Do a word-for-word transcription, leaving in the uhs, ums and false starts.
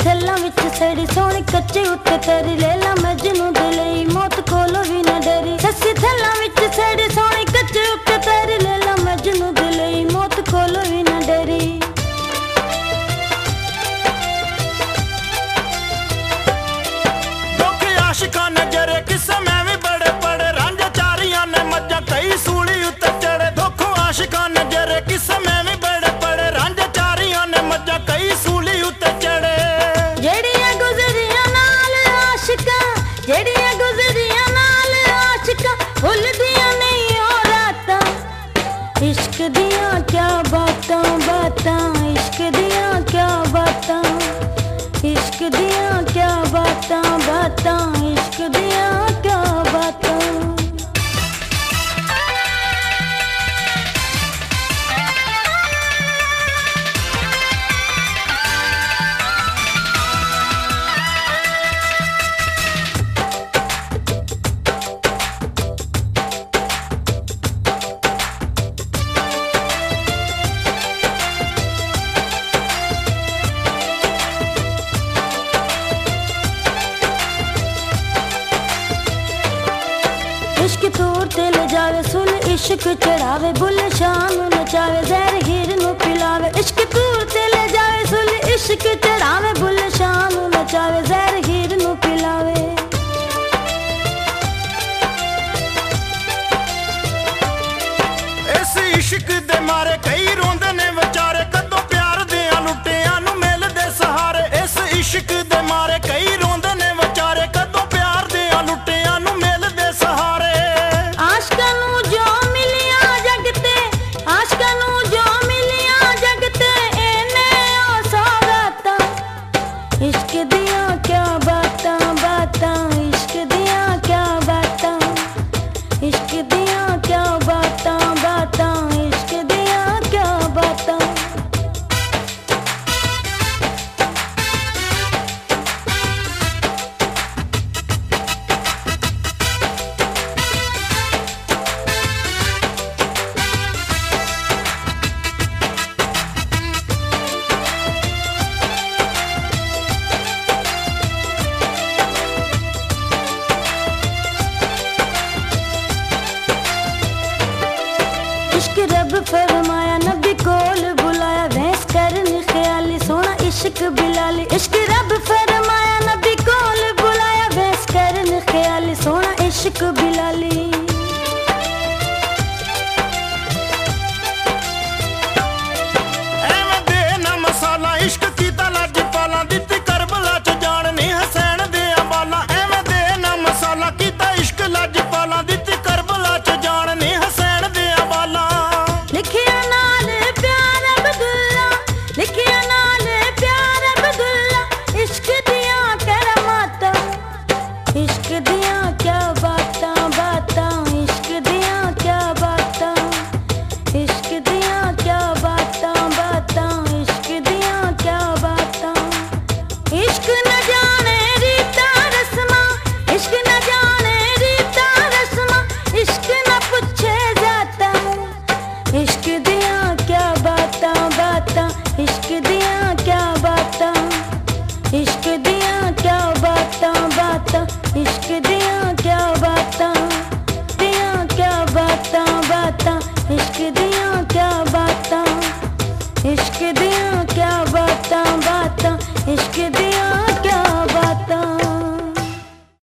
थैला विच सड़ी सोनी कच्चे उत्ते तेरी लैला मजनू दे लई मौत कोलो भी ना डरी। सस्सी थैला विच सड़ी सोनी कच्चे उत्ते तेरी लैला मजनू दे लई मौत कोलो भी ना डरी। दुख आशिकां ने जरे किस्से में भी बड़े पड़े रांझे चारियां ने मज्जां कई सूली उत्ते चढ़े। दुख आशिकां ने जरे किस्से में भी बड़े पड़े रांझे चारियां ने मज्जां कई सूली उत्ते चढ़े। जेड़ियां गुजरियां नाल आशिकां जेड़ियां गुजरियां नाल आशिकां भुलदियां नहीं ओ रातां। इश्क दियां क्या बातां बातां इश्क दियां क्या बातां इश्क दियां क्या बातां बातां इश्क दियां क्या बातां। इश्क तूर ते ले जावे सुन इश्क चढ़ावे बुल शाम नचावे जहर हीर नु पिलावे। इश्क तूर ते ले जावे सुन इश्क चढ़ावे बुल शाम नचावे जहर हीर नु पिलावे। इस इश्क दे मारे कई रोंदे ने विचारे कदों प्यार दियां लुटियां नु मिलदे सहारे। इस इश्क दे मारे कई रोंदे ने विचारे कदों प्यार दियां लुटियां नु मिलदे सहारे। आशिकां नू जो मिलिया जगते आशिकां नू जो मिलिया जगते इन्ने ओ सौगातां। इश्क दियां क्या बातां बातां इश्क दियां क्या बातां इश्क दियां क्या बातां बातां इश्क दियां क्या बातां। इश्क रब फरमाया नबी कोल बुलाया भैंस करनी ख्याली सोना इश्क बिलाली। इश्क रब